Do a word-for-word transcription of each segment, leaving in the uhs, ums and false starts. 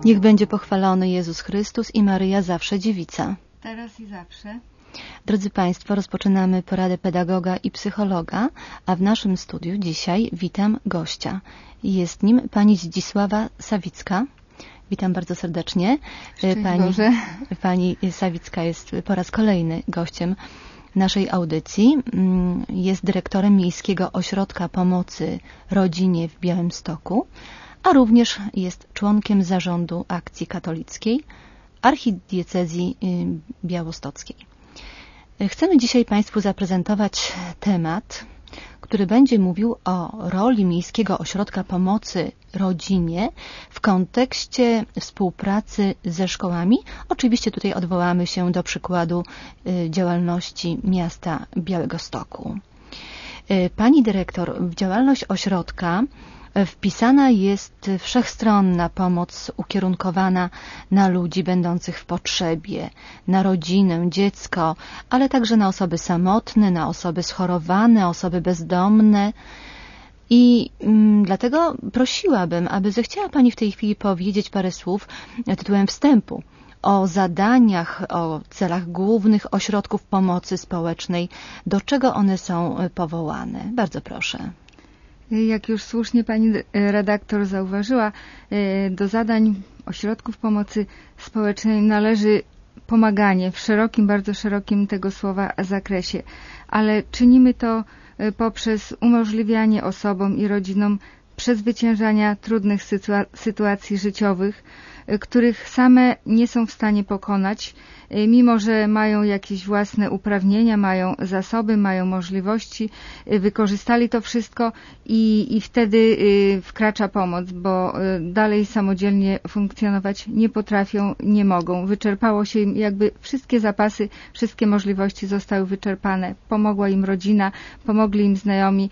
Niech będzie pochwalony Jezus Chrystus i Maryja zawsze dziewica. Teraz i zawsze. Drodzy Państwo, rozpoczynamy poradę pedagoga i psychologa, a w naszym studiu dzisiaj witam gościa. Jest nim pani Zdzisława Sawicka. Witam bardzo serdecznie. Pani, pani Sawicka jest po raz kolejny gościem naszej audycji. Jest dyrektorem Miejskiego Ośrodka Pomocy Rodzinie w Białymstoku, a również jest członkiem zarządu Akcji Katolickiej Archidiecezji Białostockiej. Chcemy dzisiaj Państwu zaprezentować temat, który będzie mówił o roli Miejskiego Ośrodka Pomocy Rodzinie w kontekście współpracy ze szkołami. Oczywiście tutaj odwołamy się do przykładu działalności miasta Białegostoku. Pani dyrektor, w działalność ośrodka wpisana jest wszechstronna pomoc ukierunkowana na ludzi będących w potrzebie, na rodzinę, dziecko, ale także na osoby samotne, na osoby schorowane, osoby bezdomne. I mm, dlatego prosiłabym, aby zechciała Pani w tej chwili powiedzieć parę słów tytułem wstępu o zadaniach, o celach głównych ośrodków pomocy społecznej, do czego one są powołane. Bardzo proszę. Jak już słusznie pani redaktor zauważyła, do zadań ośrodków pomocy społecznej należy pomaganie w szerokim, bardzo szerokim tego słowa zakresie, ale czynimy to poprzez umożliwianie osobom i rodzinom przezwyciężania trudnych sytua- sytuacji życiowych, których same nie są w stanie pokonać, mimo że mają jakieś własne uprawnienia, mają zasoby, mają możliwości, wykorzystali to wszystko i, i wtedy wkracza pomoc, bo dalej samodzielnie funkcjonować nie potrafią, nie mogą. Wyczerpało się im jakby wszystkie zapasy, wszystkie możliwości zostały wyczerpane. Pomogła im rodzina, pomogli im znajomi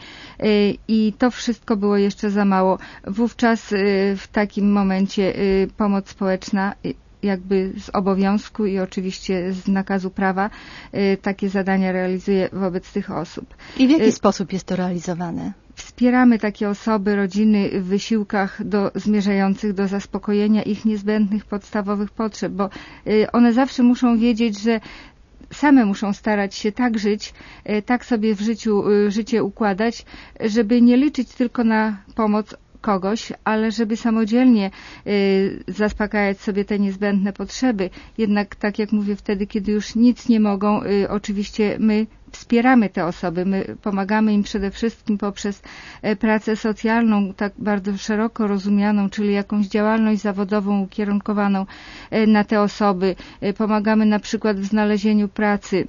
i to wszystko było jeszcze za mało. Wówczas w takim momencie pomoc społeczna jakby z obowiązku i oczywiście z nakazu prawa takie zadania realizuje wobec tych osób. I w jaki sposób jest to realizowane? Wspieramy takie osoby, rodziny w wysiłkach do, zmierzających do zaspokojenia ich niezbędnych, podstawowych potrzeb, bo one zawsze muszą wiedzieć, że same muszą starać się tak żyć, tak sobie w życiu życie układać, żeby nie liczyć tylko na pomoc kogoś, ale żeby samodzielnie y, zaspokajać sobie te niezbędne potrzeby. Jednak, tak jak mówię, wtedy, kiedy już nic nie mogą, y, oczywiście my wspieramy te osoby, my pomagamy im przede wszystkim poprzez y, pracę socjalną, tak bardzo szeroko rozumianą, czyli jakąś działalność zawodową ukierunkowaną y, na te osoby. Y, pomagamy na przykład w znalezieniu pracy.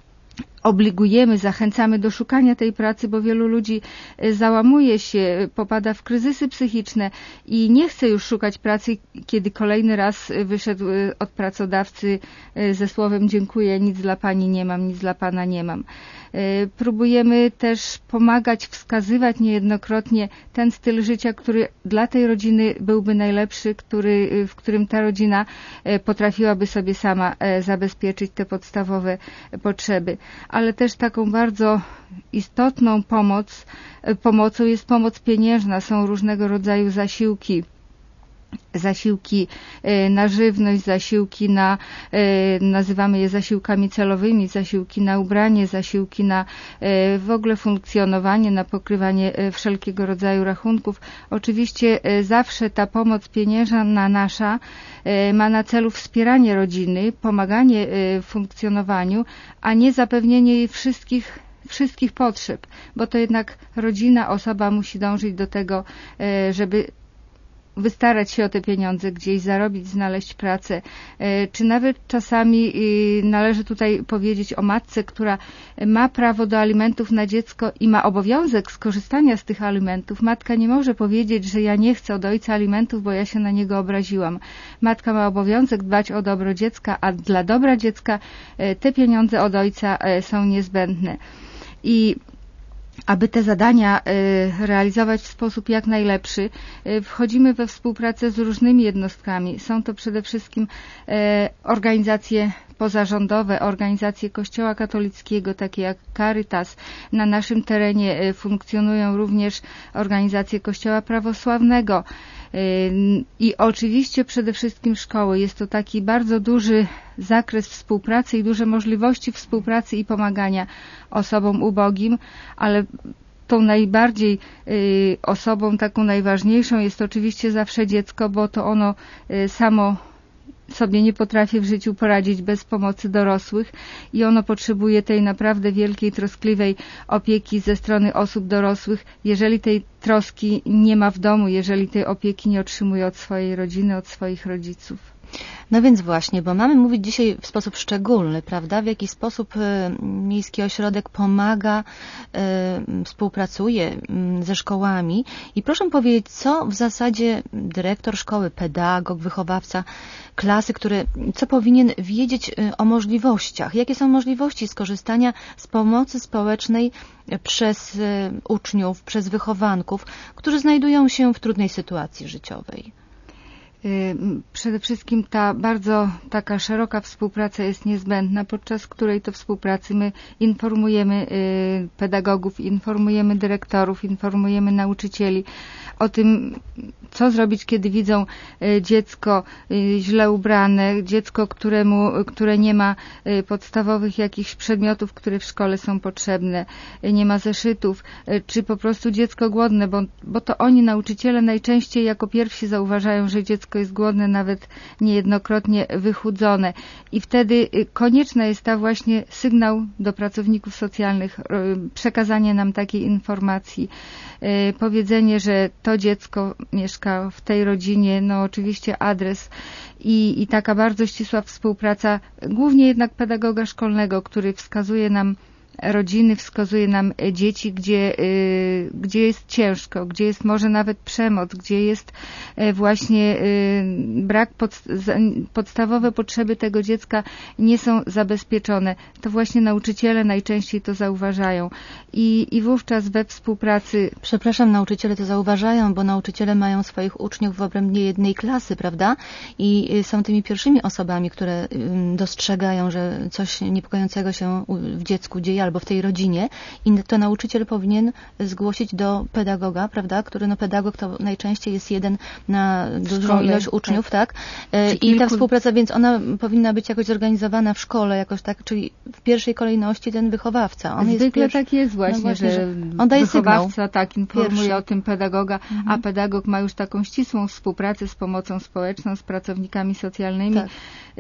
Obligujemy, zachęcamy do szukania tej pracy, bo wielu ludzi załamuje się, popada w kryzysy psychiczne i nie chce już szukać pracy, kiedy kolejny raz wyszedł od pracodawcy ze słowem dziękuję, nic dla pani nie mam, nic dla pana nie mam. Próbujemy też pomagać, wskazywać niejednokrotnie ten styl życia, który dla tej rodziny byłby najlepszy, który, w którym ta rodzina potrafiłaby sobie sama zabezpieczyć te podstawowe potrzeby. Ale też taką bardzo istotną pomoc, pomocą jest pomoc pieniężna. Są różnego rodzaju zasiłki. Zasiłki na żywność, zasiłki na, nazywamy je zasiłkami celowymi, zasiłki na ubranie, zasiłki na w ogóle funkcjonowanie, na pokrywanie wszelkiego rodzaju rachunków. Oczywiście zawsze ta pomoc pieniężna nasza ma na celu wspieranie rodziny, pomaganie w funkcjonowaniu, a nie zapewnienie jej wszystkich wszystkich potrzeb, bo to jednak rodzina, osoba musi dążyć do tego, żeby wystarać się o te pieniądze gdzieś, zarobić, znaleźć pracę. Czy nawet czasami należy tutaj powiedzieć o matce, która ma prawo do alimentów na dziecko i ma obowiązek skorzystania z tych alimentów. Matka nie może powiedzieć, że ja nie chcę od ojca alimentów, bo ja się na niego obraziłam. Matka ma obowiązek dbać o dobro dziecka, a dla dobra dziecka te pieniądze od ojca są niezbędne. I aby te zadania realizować w sposób jak najlepszy, wchodzimy we współpracę z różnymi jednostkami. Są to przede wszystkim organizacje pozarządowe, organizacje Kościoła katolickiego, takie jak Caritas. Na naszym terenie funkcjonują również organizacje Kościoła prawosławnego. I oczywiście przede wszystkim szkoły. Jest to taki bardzo duży zakres współpracy i duże możliwości współpracy i pomagania osobom ubogim, ale tą najbardziej y, osobą taką najważniejszą jest oczywiście zawsze dziecko, bo to ono y, samo sobie nie potrafi w życiu poradzić bez pomocy dorosłych i ono potrzebuje tej naprawdę wielkiej, troskliwej opieki ze strony osób dorosłych. Jeżeli tej troski nie ma w domu, jeżeli tej opieki nie otrzymuje od swojej rodziny, od swoich rodziców. No więc właśnie, bo mamy mówić dzisiaj w sposób szczególny, prawda, w jaki sposób Miejski Ośrodek pomaga, współpracuje ze szkołami i proszę powiedzieć, co w zasadzie dyrektor szkoły, pedagog, wychowawca klasy, który, co powinien wiedzieć o możliwościach, jakie są możliwości skorzystania z pomocy społecznej przez uczniów, przez wychowanków, którzy znajdują się w trudnej sytuacji życiowej. Przede wszystkim ta bardzo taka szeroka współpraca jest niezbędna, podczas której to współpracy my informujemy pedagogów, informujemy dyrektorów, informujemy nauczycieli o tym, co zrobić, kiedy widzą dziecko źle ubrane, dziecko, któremu, które nie ma podstawowych jakichś przedmiotów, które w szkole są potrzebne, nie ma zeszytów, czy po prostu dziecko głodne, bo, bo to oni, nauczyciele, najczęściej jako pierwsi zauważają, że dziecko jest głodne, nawet niejednokrotnie wychudzone. I wtedy konieczna jest ta właśnie sygnał do pracowników socjalnych, przekazanie nam takiej informacji, powiedzenie, że to dziecko mieszka w tej rodzinie, no oczywiście adres i, i taka bardzo ścisła współpraca, głównie jednak pedagoga szkolnego, który wskazuje nam rodziny, wskazuje nam dzieci, gdzie, y, gdzie jest ciężko, gdzie jest może nawet przemoc, gdzie jest y, właśnie y, brak pod, podstawowe potrzeby tego dziecka nie są zabezpieczone. To właśnie nauczyciele najczęściej to zauważają. I, i wówczas we współpracy... Przepraszam, nauczyciele to zauważają, bo nauczyciele mają swoich uczniów w obrębie jednej klasy, prawda? I są tymi pierwszymi osobami, które dostrzegają, że coś niepokojącego się w dziecku dzieje albo w tej rodzinie i to nauczyciel powinien zgłosić do pedagoga, prawda, który no pedagog to najczęściej jest jeden na dużą szkole, ilość uczniów, tak? tak? I kilku... ta współpraca, więc ona powinna być jakoś zorganizowana w szkole, jakoś tak, czyli w pierwszej kolejności ten wychowawca. On Zwykle jest pierwszy... tak jest właśnie, no właśnie, że on daje wychowawca sygnał. tak informuje Pierwszy. o tym pedagoga, mhm. a pedagog ma już taką ścisłą współpracę z pomocą społeczną, z pracownikami socjalnymi. Tak.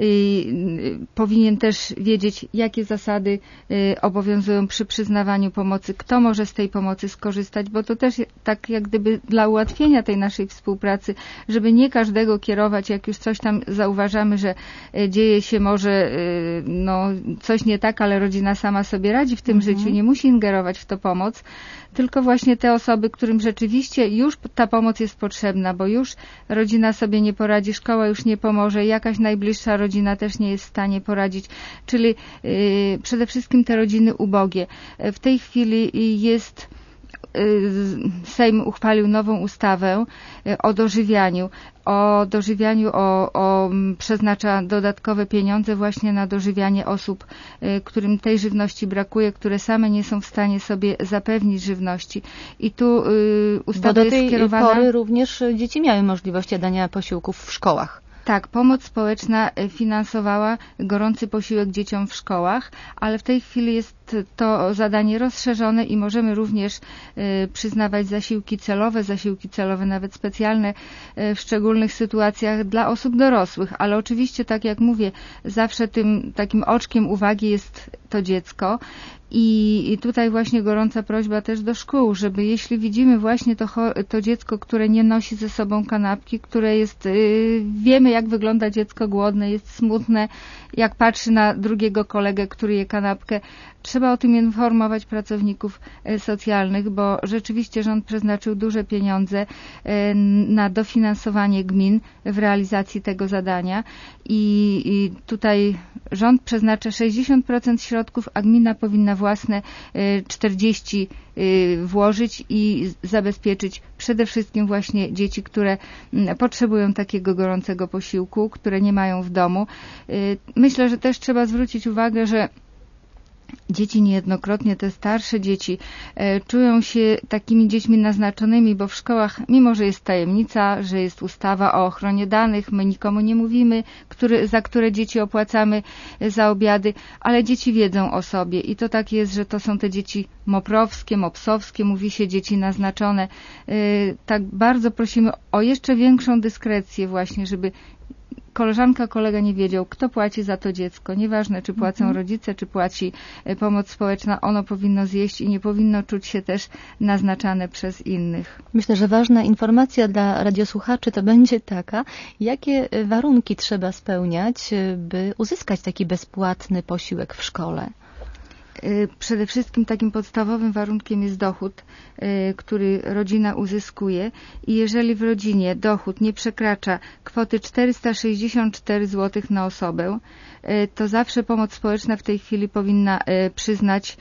I, y, powinien też wiedzieć, jakie zasady y, obowiązują przy przyznawaniu pomocy, kto może z tej pomocy skorzystać, bo to też tak jak gdyby dla ułatwienia tej naszej współpracy, żeby nie każdego kierować, jak już coś tam zauważamy, że y, dzieje się może y, no, coś nie tak, ale rodzina sama sobie radzi w tym mhm. życiu, nie musi ingerować w to pomoc, tylko właśnie te osoby, którym rzeczywiście już ta pomoc jest potrzebna, bo już rodzina sobie nie poradzi, szkoła już nie pomoże, jakaś najbliższa rodzina też nie jest w stanie poradzić, czyli yy, przede wszystkim te rodziny ubogie. W tej chwili jest Sejm uchwalił nową ustawę o dożywianiu. O dożywianiu, o, o przeznacza dodatkowe pieniądze właśnie na dożywianie osób, którym tej żywności brakuje, które same nie są w stanie sobie zapewnić żywności. I tu y, ustawa Bo do jest tej skierowana... pory również dzieci miały możliwość jadania posiłków w szkołach. Tak, pomoc społeczna finansowała gorący posiłek dzieciom w szkołach, ale w tej chwili jest to zadanie rozszerzone i możemy również y, przyznawać zasiłki celowe, zasiłki celowe nawet specjalne y, w szczególnych sytuacjach dla osób dorosłych, ale oczywiście, tak jak mówię, zawsze tym takim oczkiem uwagi jest to dziecko. I, I tutaj właśnie gorąca prośba też do szkół, żeby jeśli widzimy właśnie to, to dziecko, które nie nosi ze sobą kanapki, które jest, yy, wiemy jak wygląda dziecko głodne, jest smutne, jak patrzy na drugiego kolegę, który je kanapkę, trzeba o tym informować pracowników socjalnych, bo rzeczywiście rząd przeznaczył duże pieniądze na dofinansowanie gmin w realizacji tego zadania i, i tutaj rząd przeznacza sześćdziesiąt procent środków, a gmina powinna własne czterdzieści procent włożyć i zabezpieczyć przede wszystkim właśnie dzieci, które potrzebują takiego gorącego posiłku, które nie mają w domu. Myślę, że też trzeba zwrócić uwagę, że dzieci niejednokrotnie, te starsze dzieci, e, czują się takimi dziećmi naznaczonymi, bo w szkołach, mimo że jest tajemnica, że jest ustawa o ochronie danych, my nikomu nie mówimy, który, za które dzieci opłacamy za obiady, ale dzieci wiedzą o sobie i to tak jest, że to są te dzieci moprowskie, mopsowskie, mówi się dzieci naznaczone. E, tak bardzo prosimy o jeszcze większą dyskrecję właśnie, żeby koleżanka, kolega nie wiedział, kto płaci za to dziecko. Nieważne, czy płacą mhm. rodzice, czy płaci pomoc społeczna, ono powinno zjeść i nie powinno czuć się też naznaczane przez innych. Myślę, że ważna informacja dla radiosłuchaczy to będzie taka, jakie warunki trzeba spełniać, by uzyskać taki bezpłatny posiłek w szkole. Przede wszystkim takim podstawowym warunkiem jest dochód, który rodzina uzyskuje i jeżeli w rodzinie dochód nie przekracza kwoty czterysta sześćdziesiąt cztery złote na osobę, to zawsze pomoc społeczna w tej chwili powinna przyznać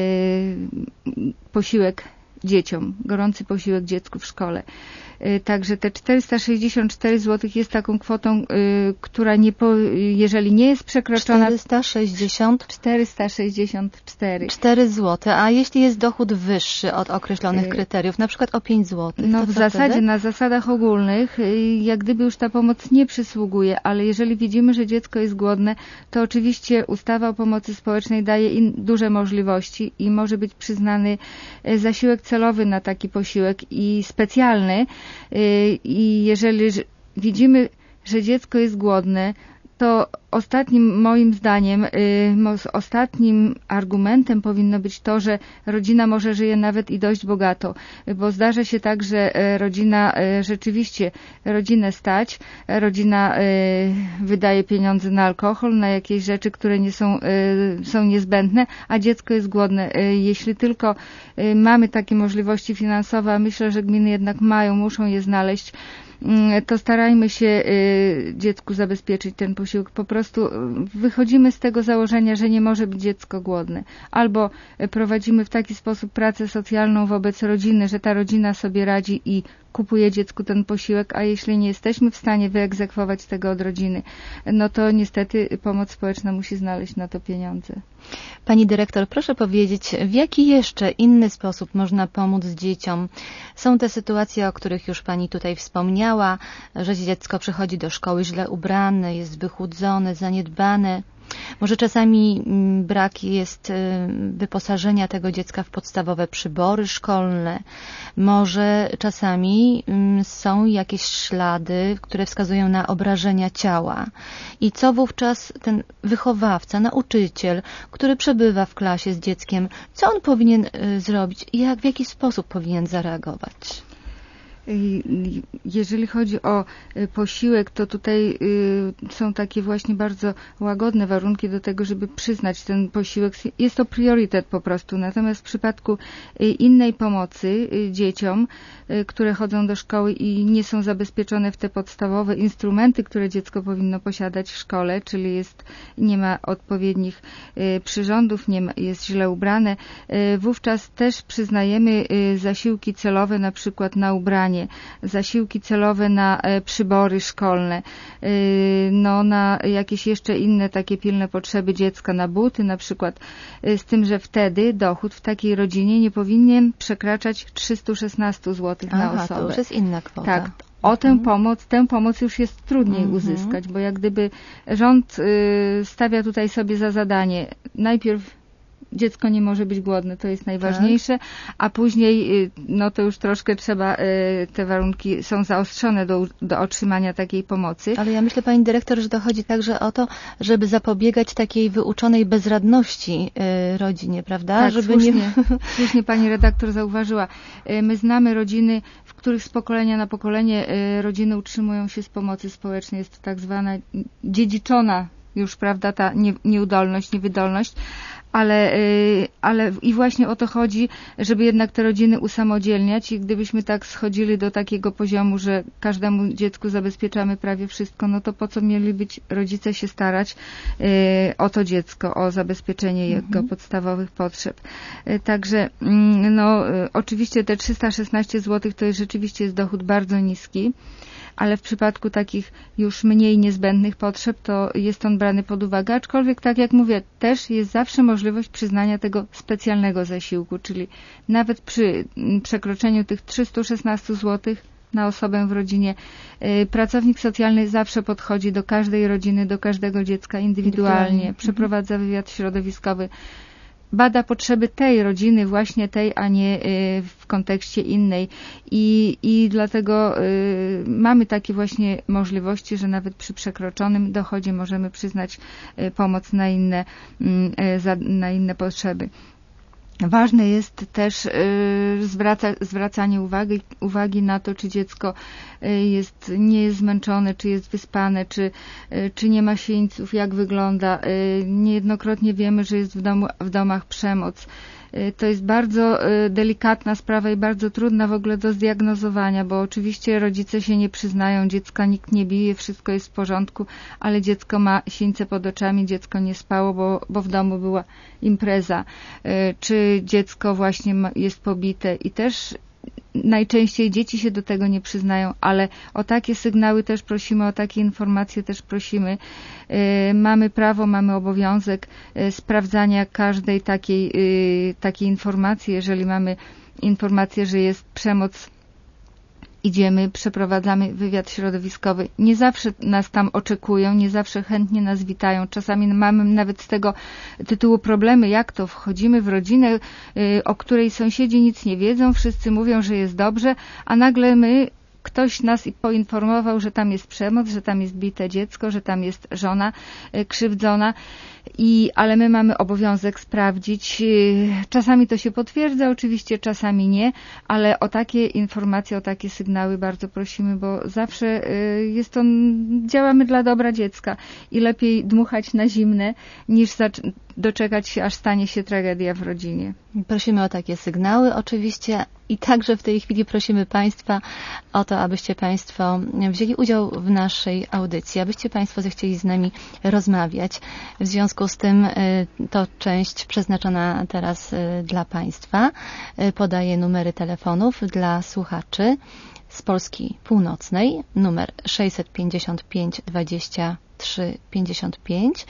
posiłek dzieciom, gorący posiłek dziecku w szkole. Także te czterysta sześćdziesiąt cztery złote jest taką kwotą, która nie po, jeżeli nie jest przekroczona... czterysta sześćdziesiąt czterysta sześćdziesiąt cztery. cztery złote, a jeśli jest dochód wyższy od określonych kryteriów, na przykład o pięć złotych, no to w co zasadzie wtedy? Na zasadach ogólnych jak gdyby już ta pomoc nie przysługuje, ale jeżeli widzimy, że dziecko jest głodne, to oczywiście ustawa o pomocy społecznej daje im duże możliwości i może być przyznany zasiłek celowy na taki posiłek i specjalny. I jeżeli widzimy, że dziecko jest głodne, to ostatnim moim zdaniem, ostatnim argumentem powinno być to, że rodzina może żyje nawet i dość bogato, bo zdarza się tak, że rodzina rzeczywiście, rodzinę stać, rodzina wydaje pieniądze na alkohol, na jakieś rzeczy, które nie są, są niezbędne, a dziecko jest głodne. Jeśli tylko mamy takie możliwości finansowe, a myślę, że gminy jednak mają, muszą je znaleźć, to starajmy się dziecku zabezpieczyć ten posiłek. Po prostu wychodzimy z tego założenia, że nie może być dziecko głodne. Albo prowadzimy w taki sposób pracę socjalną wobec rodziny, że ta rodzina sobie radzi i kupuje dziecku ten posiłek, a jeśli nie jesteśmy w stanie wyegzekwować tego od rodziny, no to niestety pomoc społeczna musi znaleźć na to pieniądze. Pani dyrektor, proszę powiedzieć, w jaki jeszcze inny sposób można pomóc dzieciom? Są te sytuacje, o których już Pani tutaj wspomniała, że dziecko przychodzi do szkoły źle ubrane, jest wychudzone, zaniedbane. Może czasami brak jest wyposażenia tego dziecka w podstawowe przybory szkolne. Może czasami są jakieś ślady, które wskazują na obrażenia ciała. I co wówczas ten wychowawca, nauczyciel, który przebywa w klasie z dzieckiem, co on powinien zrobić i jak, w jaki sposób powinien zareagować? Jeżeli chodzi o posiłek, to tutaj są takie właśnie bardzo łagodne warunki do tego, żeby przyznać ten posiłek. Jest to priorytet po prostu. Natomiast w przypadku innej pomocy dzieciom, które chodzą do szkoły i nie są zabezpieczone w te podstawowe instrumenty, które dziecko powinno posiadać w szkole, czyli jest, nie ma odpowiednich przyrządów, nie ma, jest źle ubrane, wówczas też przyznajemy zasiłki celowe na przykład na ubranie, zasiłki celowe na przybory szkolne, no na jakieś jeszcze inne takie pilne potrzeby dziecka, na buty na przykład, z tym, że wtedy dochód w takiej rodzinie nie powinien przekraczać trzysta szesnaście złotych na Aha, osobę. To już jest inna kwota. Tak. O tę pomoc, tę pomoc już jest trudniej mhm. uzyskać, bo jak gdyby rząd y, stawia tutaj sobie za zadanie najpierw dziecko nie może być głodne, to jest najważniejsze, tak. A później no to już troszkę trzeba, te warunki są zaostrzone do, do otrzymania takiej pomocy. Ale ja myślę, pani dyrektor, że to chodzi także o to, żeby zapobiegać takiej wyuczonej bezradności rodzinie, prawda? Tak, żeby słusznie, nie... słusznie pani redaktor zauważyła. My znamy rodziny, w których z pokolenia na pokolenie rodziny utrzymują się z pomocy społecznej. Jest to tak zwana dziedziczona już, prawda, ta nie, nieudolność, niewydolność, Ale, ale i właśnie o to chodzi, żeby jednak te rodziny usamodzielniać i gdybyśmy tak schodzili do takiego poziomu, że każdemu dziecku zabezpieczamy prawie wszystko, no to po co mieli być rodzice się starać o to dziecko, o zabezpieczenie jego mhm. podstawowych potrzeb. Także no oczywiście te trzysta szesnaście złotych to jest rzeczywiście jest dochód bardzo niski, ale w przypadku takich już mniej niezbędnych potrzeb to jest on brany pod uwagę, aczkolwiek tak jak mówię, też jest zawsze możliwość przyznania tego specjalnego zasiłku, czyli nawet przy przekroczeniu tych trzystu szesnastu złotych na osobę w rodzinie, pracownik socjalny zawsze podchodzi do każdej rodziny, do każdego dziecka indywidualnie, indywidualnie. przeprowadza wywiad środowiskowy, bada potrzeby tej rodziny, właśnie tej, a nie w kontekście innej. I, i dlatego y, mamy takie właśnie możliwości, że nawet przy przekroczonym dochodzie możemy przyznać y, pomoc na inne, y, za, na inne potrzeby. Ważne jest też y, zwraca, zwracanie uwagi, uwagi na to, czy dziecko y, jest, nie jest zmęczone, czy jest wyspane, czy, y, czy nie ma sieńców, jak wygląda. Y, niejednokrotnie wiemy, że jest w, domu, w domach przemoc. Y, to jest bardzo y, delikatna sprawa i bardzo trudna w ogóle do zdiagnozowania, bo oczywiście rodzice się nie przyznają, dziecka nikt nie bije, wszystko jest w porządku, ale dziecko ma sieńce pod oczami, dziecko nie spało, bo, bo w domu była impreza. Y, czy dziecko właśnie jest pobite i też najczęściej dzieci się do tego nie przyznają, ale o takie sygnały też prosimy, o takie informacje też prosimy. Yy, mamy prawo, mamy obowiązek yy, sprawdzania każdej takiej, yy, takiej informacji. Jeżeli mamy informację, że jest przemoc, idziemy, przeprowadzamy wywiad środowiskowy. Nie zawsze nas tam oczekują, nie zawsze chętnie nas witają. Czasami mamy nawet z tego tytułu problemy, jak to wchodzimy w rodzinę, o której sąsiedzi nic nie wiedzą, wszyscy mówią, że jest dobrze, a nagle my, ktoś nas poinformował, że tam jest przemoc, że tam jest bite dziecko, że tam jest żona krzywdzona. I, ale my mamy obowiązek sprawdzić. Czasami to się potwierdza, oczywiście czasami nie, ale o takie informacje, o takie sygnały bardzo prosimy, bo zawsze jest to, działamy dla dobra dziecka i lepiej dmuchać na zimne, niż doczekać się, aż stanie się tragedia w rodzinie. Prosimy o takie sygnały oczywiście i także w tej chwili prosimy Państwa o to, abyście Państwo wzięli udział w naszej audycji, abyście Państwo zechcieli z nami rozmawiać. W związku z tym to część przeznaczona teraz dla Państwa. Podaję numery telefonów dla słuchaczy z Polski Północnej. Numer sześćset pięćdziesiąt pięć dwadzieścia trzy pięćdziesiąt pięć.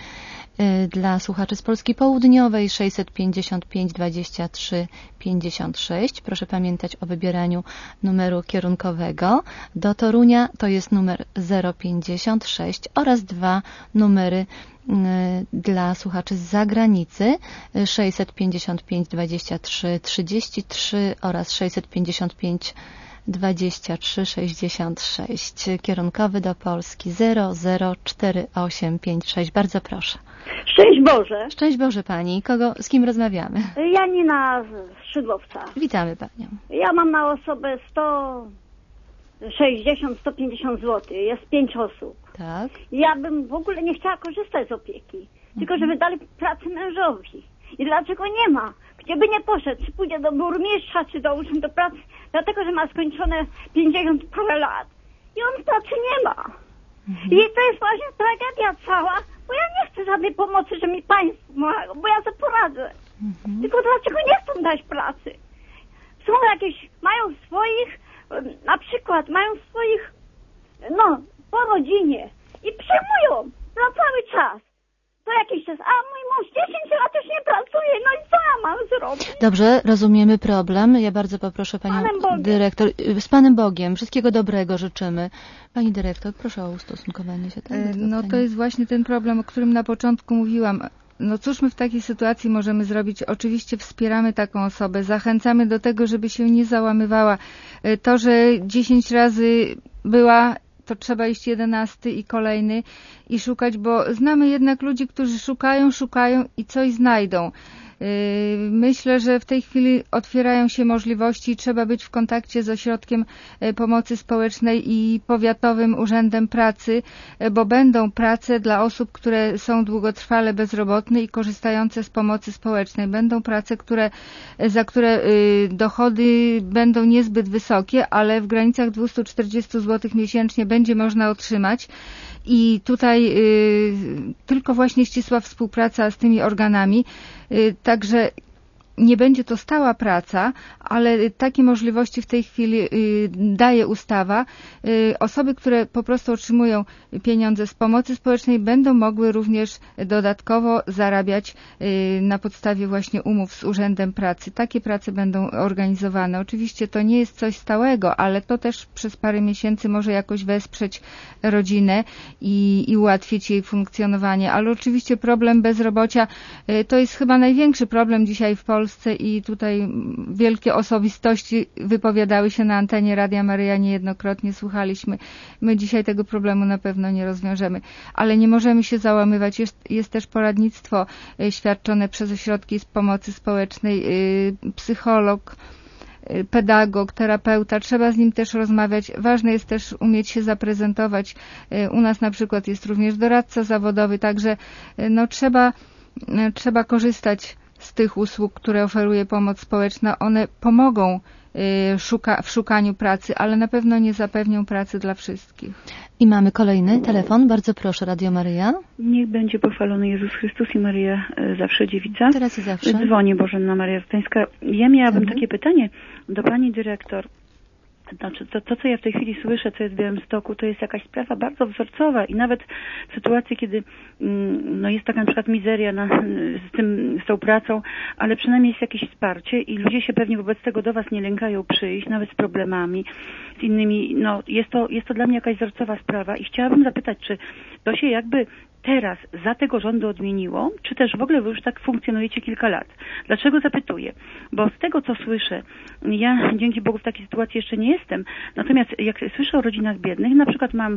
Dla słuchaczy z Polski Południowej sześćset pięćdziesiąt pięć dwadzieścia trzy pięćdziesiąt sześć. Proszę pamiętać o wybieraniu numeru kierunkowego. Do Torunia to jest numer zero pięćdziesiąt sześć oraz dwa numery dla słuchaczy z zagranicy sześćset pięćdziesiąt pięć dwadzieścia trzy trzydzieści trzy oraz sześćset pięćdziesiąt pięć dwadzieścia trzy sześćdziesiąt sześć. Kierunkowy do Polski zero zero cztery osiem pięć sześć. Bardzo proszę. Szczęść Boże. Szczęść Boże Pani. Kogo, z kim rozmawiamy? Janina z Szydłowca. Witamy Panią. Ja mam na osobę sto sześćdziesiąt do stu pięćdziesięciu złotych. Jest pięć osób. Tak. Ja bym w ogóle nie chciała korzystać z opieki. Tylko żeby dali pracę mężowi. I dlaczego nie ma? Gdzie by nie poszedł, czy pójdzie do burmistrza, czy do urzędu pracy, dlatego, że ma skończone pięćdziesiąt parę lat. I on pracy nie ma. Mhm. I to jest właśnie tragedia cała, bo ja nie chcę żadnej pomocy, że mi państwo pomagało, bo ja sobie poradzę. Mhm. Tylko dlaczego nie chcą dać pracy? Są jakieś, mają swoich, na przykład mają swoich, no, po rodzinie i przyjmują na cały czas. To jakiś czas, a mój mąż dziesięć lat już nie pracuje, no i co ja mam zrobić? Dobrze, rozumiemy problem. Ja bardzo poproszę Panią dyrektor, z Panem Bogiem, wszystkiego dobrego życzymy. Pani dyrektor, proszę o ustosunkowanie się. Tak, no to jest właśnie ten problem, o którym na początku mówiłam. No cóż my w takiej sytuacji możemy zrobić? Oczywiście wspieramy taką osobę, zachęcamy do tego, żeby się nie załamywała. To, że dziesięć razy była, to trzeba iść jedenasty i kolejny i szukać, bo znamy jednak ludzi, którzy szukają, szukają i coś znajdą. Myślę, że w tej chwili otwierają się możliwości, trzeba być w kontakcie z Ośrodkiem Pomocy Społecznej i Powiatowym Urzędem Pracy, bo będą prace dla osób, które są długotrwale bezrobotne i korzystające z pomocy społecznej. Będą prace, które, za które dochody będą niezbyt wysokie, ale w granicach dwieście czterdzieści złotych miesięcznie będzie można otrzymać. I tutaj y, tylko właśnie ścisła współpraca z tymi organami, y, także nie będzie to stała praca, ale takie możliwości w tej chwili daje ustawa. Osoby, które po prostu otrzymują pieniądze z pomocy społecznej, będą mogły również dodatkowo zarabiać na podstawie właśnie umów z Urzędem Pracy. Takie prace będą organizowane. Oczywiście to nie jest coś stałego, ale to też przez parę miesięcy może jakoś wesprzeć rodzinę i, i ułatwić jej funkcjonowanie. Ale oczywiście problem bezrobocia to jest chyba największy problem dzisiaj w Polsce. I tutaj wielkie osobistości wypowiadały się na antenie Radia Maryja niejednokrotnie, słuchaliśmy. My dzisiaj tego problemu na pewno nie rozwiążemy, ale nie możemy się załamywać. Jest, jest też poradnictwo świadczone przez ośrodki z pomocy społecznej, psycholog, pedagog, terapeuta, trzeba z nim też rozmawiać. Ważne jest też umieć się zaprezentować. U nas na przykład jest również doradca zawodowy, także no, trzeba, trzeba korzystać z tych usług, które oferuje pomoc społeczna. One pomogą y, szuka, w szukaniu pracy, ale na pewno nie zapewnią pracy dla wszystkich. I mamy kolejny telefon. Bardzo proszę, Radio Maryja. Niech będzie pochwalony Jezus Chrystus i Maryja y, zawsze dziewica. Teraz i zawsze. Dzwoni Bożenna Maryja Stańska. Ja miałabym mhm. takie pytanie do pani dyrektor. Znaczy, to, to, co ja w tej chwili słyszę, co jest w Białymstoku, to jest jakaś sprawa bardzo wzorcowa i nawet w sytuacji, kiedy no, jest taka na przykład mizeria na, z, tym, z tą pracą, ale przynajmniej jest jakieś wsparcie i ludzie się pewnie wobec tego do was nie lękają przyjść, nawet z problemami, z innymi, no jest to, jest to dla mnie jakaś wzorcowa sprawa i chciałabym zapytać, czy to się jakby teraz za tego rządu odmieniło, czy też w ogóle wy już tak funkcjonujecie kilka lat? Dlaczego zapytuję? Bo z tego, co słyszę, ja dzięki Bogu w takiej sytuacji jeszcze nie jestem, natomiast jak słyszę o rodzinach biednych, na przykład mam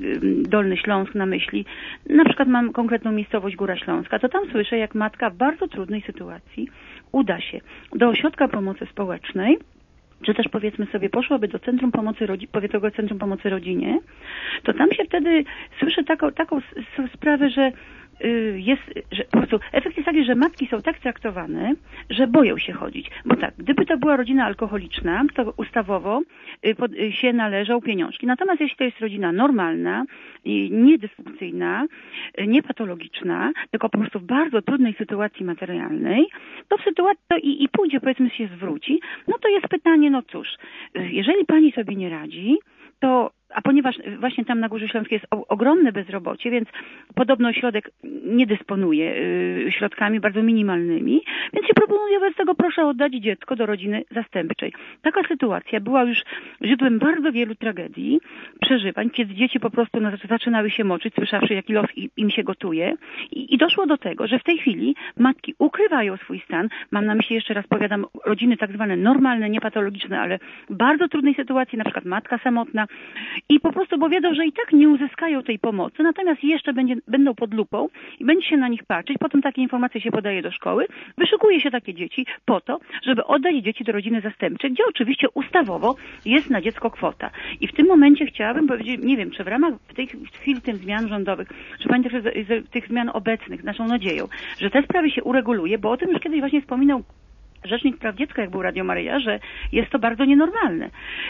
Dolny Śląsk na myśli, na przykład mam konkretną miejscowość Góra Śląska, to tam słyszę, jak matka w bardzo trudnej sytuacji uda się do ośrodka pomocy społecznej, czy też powiedzmy sobie poszłaby do Centrum Pomocy Rodzinie, Powiatowego Centrum Pomocy Rodzinie, to tam się wtedy słyszę taką, taką sprawę, że jest, że po prostu efekt jest taki, że matki są tak traktowane, że boją się chodzić. Bo tak, gdyby to była rodzina alkoholiczna, to ustawowo pod, się należą pieniążki. Natomiast jeśli to jest rodzina normalna, niedysfunkcyjna, niepatologiczna, tylko po prostu w bardzo trudnej sytuacji materialnej, to w sytuacji to i, i pójdzie, powiedzmy, się zwróci, no to jest pytanie, no cóż, jeżeli pani sobie nie radzi, to a ponieważ właśnie tam na Górze Śląskiej jest o, ogromne bezrobocie, więc podobno ośrodek nie dysponuje y, środkami bardzo minimalnymi, więc się proponuje wobec tego proszę oddać dziecko do rodziny zastępczej. Taka sytuacja była już źródłem bardzo wielu tragedii, przeżywań, kiedy dzieci po prostu no, zaczynały się moczyć, słyszawszy jaki los im się gotuje i, i doszło do tego, że w tej chwili matki ukrywają swój stan, mam na myśli jeszcze raz powiadam rodziny tak zwane normalne, niepatologiczne, ale w bardzo trudnej sytuacji, na przykład matka samotna, i po prostu, bo wiedzą, że i tak nie uzyskają tej pomocy, natomiast jeszcze będzie, będą pod lupą i będzie się na nich patrzeć, potem takie informacje się podaje do szkoły, wyszukuje się takie dzieci po to, żeby oddać dzieci do rodziny zastępczej, gdzie oczywiście ustawowo jest na dziecko kwota. I w tym momencie chciałabym powiedzieć, nie wiem, czy w ramach w tej chwili tych zmian rządowych, czy pani też z tych zmian obecnych, naszą nadzieją, że te sprawy się ureguluje, bo o tym już kiedyś właśnie wspominał Rzecznik Praw Dziecka, jak był Radio Maryja, że jest to bardzo nienormalne.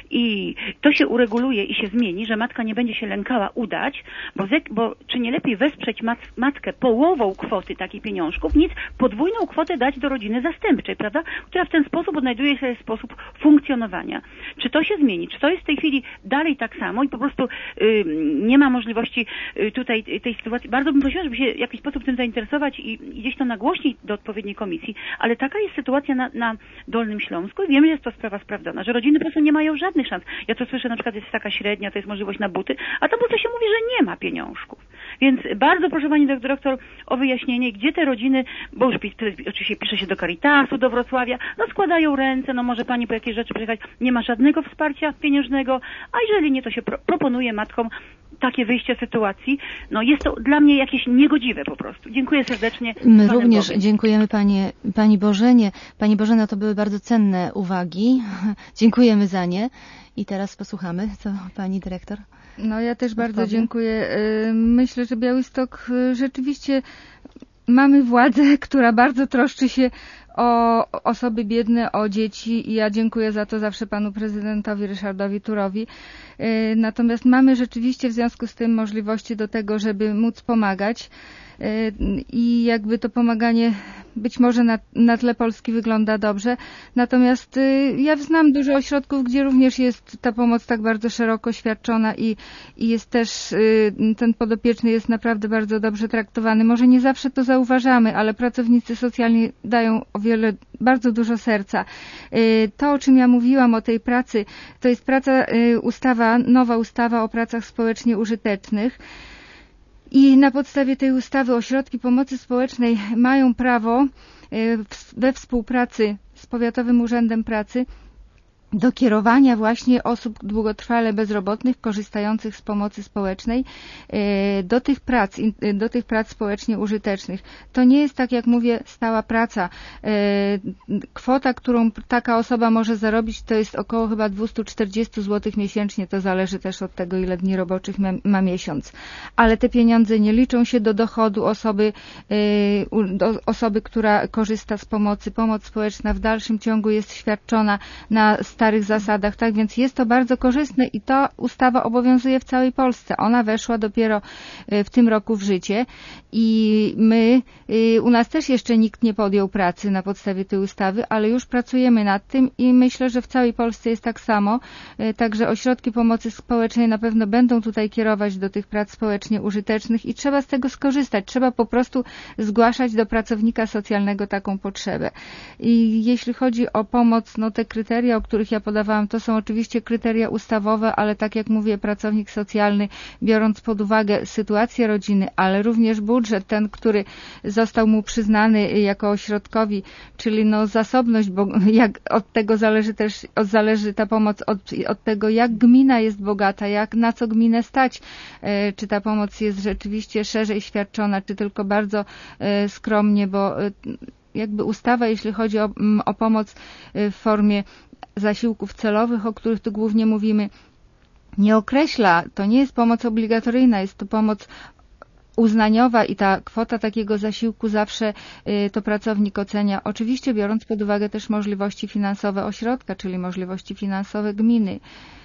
I to się ureguluje i się zmieni, że matka nie będzie się lękała udać, bo, ze, bo czy nie lepiej wesprzeć mat, matkę połową kwoty takich pieniążków, nic podwójną kwotę dać do rodziny zastępczej, prawda? Która w ten sposób odnajduje się sposób funkcjonowania. Czy to się zmieni? Czy to jest w tej chwili dalej tak samo i po prostu y, nie ma możliwości y, tutaj y, tej sytuacji? Bardzo bym prosiła, żeby się w jakiś sposób tym zainteresować i, i gdzieś to nagłośnić do odpowiedniej komisji, ale taka jest sytuacja na na Dolnym Śląsku i wiem, że jest to sprawa sprawdzona, że rodziny po prostu nie mają żadnych szans. Ja to słyszę, na przykład jest taka średnia, to jest możliwość na buty, a tam po prostu się mówi, że nie ma pieniążków. Więc bardzo proszę pani dyrektor o wyjaśnienie, gdzie te rodziny, bo już oczywiście pisze się do Caritasu, do Wrocławia, no składają ręce, no może pani po jakieś rzeczy przyjechać, nie ma żadnego wsparcia pieniężnego, a jeżeli nie, to się pro, proponuje matkom takie wyjście z sytuacji, no jest to dla mnie jakieś niegodziwe po prostu. Dziękuję serdecznie. My również Bogiem. Dziękujemy Panie, Pani Bożenie. Pani Bożena, to były bardzo cenne uwagi. Dziękujemy za nie. I teraz posłuchamy, co Pani Dyrektor. No ja też bardzo odpowie. Dziękuję. Myślę, że Białystok rzeczywiście mamy władzę, która bardzo troszczy się o osoby biedne, o dzieci i ja dziękuję za to zawsze panu prezydentowi Ryszardowi Turowi. Natomiast mamy rzeczywiście w związku z tym możliwości do tego, żeby móc pomagać i jakby to pomaganie być może na, na tle Polski wygląda dobrze. Natomiast ja znam dużo ośrodków, gdzie również jest ta pomoc tak bardzo szeroko świadczona i, i jest też, ten podopieczny jest naprawdę bardzo dobrze traktowany. Może nie zawsze to zauważamy, ale pracownicy socjalni dają o wiele, bardzo dużo serca. To, o czym ja mówiłam, o tej pracy, to jest praca, ustawa, nowa ustawa o pracach społecznie użytecznych. I na podstawie tej ustawy ośrodki pomocy społecznej mają prawo we współpracy z Powiatowym Urzędem Pracy do kierowania właśnie osób długotrwale bezrobotnych, korzystających z pomocy społecznej do tych prac, do tych prac społecznie użytecznych. To nie jest, tak jak mówię, stała praca. Kwota, którą taka osoba może zarobić, to jest około chyba dwieście czterdzieści złotych miesięcznie. To zależy też od tego, ile dni roboczych ma, ma miesiąc. Ale te pieniądze nie liczą się do dochodu osoby, do osoby, która korzysta z pomocy. Pomoc społeczna w dalszym ciągu jest świadczona na starych zasadach, tak więc jest to bardzo korzystne i ta ustawa obowiązuje w całej Polsce. Ona weszła dopiero w tym roku w życie i my, u nas też jeszcze nikt nie podjął pracy na podstawie tej ustawy, ale już pracujemy nad tym i myślę, że w całej Polsce jest tak samo. Także ośrodki pomocy społecznej na pewno będą tutaj kierować do tych prac społecznie użytecznych i trzeba z tego skorzystać. Trzeba po prostu zgłaszać do pracownika socjalnego taką potrzebę. I jeśli chodzi o pomoc, no te kryteria, o których ja podawałam, to są oczywiście kryteria ustawowe, ale tak jak mówię, pracownik socjalny, biorąc pod uwagę sytuację rodziny, ale również budżet, ten, który został mu przyznany jako ośrodkowi, czyli no zasobność, bo jak od tego zależy też, od, zależy ta pomoc od, od tego, jak gmina jest bogata, jak na co gminę stać, e, czy ta pomoc jest rzeczywiście szerzej świadczona, czy tylko bardzo e, skromnie, bo e, jakby ustawa, jeśli chodzi o, o pomoc w formie zasiłków celowych, o których tu głównie mówimy, nie określa, to nie jest pomoc obligatoryjna, jest to pomoc uznaniowa i ta kwota takiego zasiłku zawsze y, to pracownik ocenia, oczywiście biorąc pod uwagę też możliwości finansowe ośrodka, czyli możliwości finansowe gminy.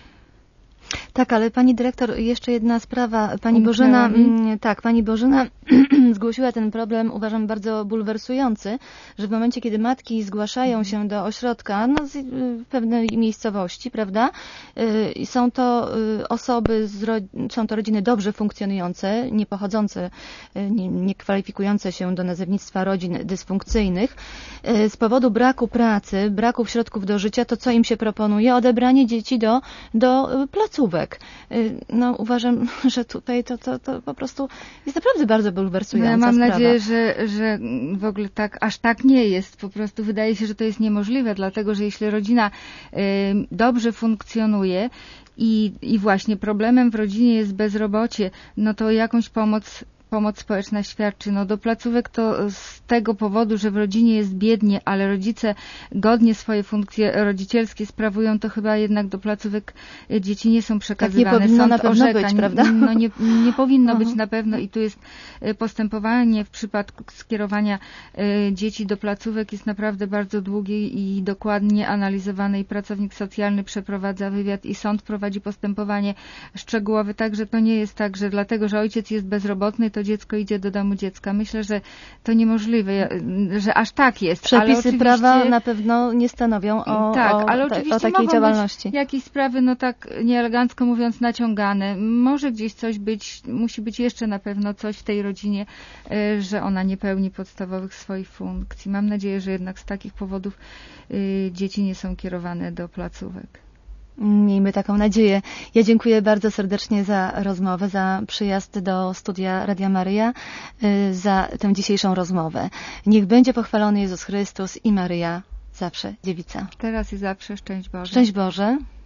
Tak, ale pani dyrektor, jeszcze jedna sprawa. Pani Bożena, mm, tak, pani Bożena zgłosiła ten problem, uważam, bardzo bulwersujący, że w momencie, kiedy matki zgłaszają się do ośrodka, no, z y, pewnej miejscowości, prawda, y, są to y, osoby, z ro... są to rodziny dobrze funkcjonujące, nie pochodzące, y, nie, nie kwalifikujące się do nazewnictwa rodzin dysfunkcyjnych. Y, z powodu braku pracy, braku środków do życia, to co im się proponuje? Odebranie dzieci do, do placówek. No uważam, że tutaj to, to, to po prostu jest naprawdę bardzo bulwersująca sprawa. Ja mam sprawa. nadzieję, że, że w ogóle tak, aż tak nie jest. Po prostu wydaje się, że to jest niemożliwe, dlatego że jeśli rodzina y, dobrze funkcjonuje i, i właśnie problemem w rodzinie jest bezrobocie, no to jakąś pomoc pomoc społeczna świadczy. No do placówek to z tego powodu, że w rodzinie jest biednie, ale rodzice godnie swoje funkcje rodzicielskie sprawują, to chyba jednak do placówek dzieci nie są przekazywane. Tak nie powinno Sąd na pewno orzeka. być, prawda? No nie, nie powinno być na pewno i tu jest postępowanie w przypadku skierowania dzieci do placówek jest naprawdę bardzo długie i dokładnie analizowane i pracownik socjalny przeprowadza wywiad i sąd prowadzi postępowanie szczegółowe, także to nie jest tak, że dlatego, że ojciec jest bezrobotny, to dziecko idzie do domu dziecka. Myślę, że to niemożliwe, że aż tak jest. Przepisy ale oczywiście... prawa na pewno nie stanowią o, tak, o, ale te, oczywiście o takiej mogą działalności. Być jakieś sprawy, no tak nieelegancko mówiąc, naciągane. Może gdzieś coś być, musi być jeszcze na pewno coś w tej rodzinie, że ona nie pełni podstawowych swoich funkcji. Mam nadzieję, że jednak z takich powodów dzieci nie są kierowane do placówek. Miejmy taką nadzieję. Ja dziękuję bardzo serdecznie za rozmowę, za przyjazd do studia Radia Maryja, za tę dzisiejszą rozmowę. Niech będzie pochwalony Jezus Chrystus i Maryja, zawsze dziewica. Teraz i zawsze. Szczęść Boże. Szczęść Boże.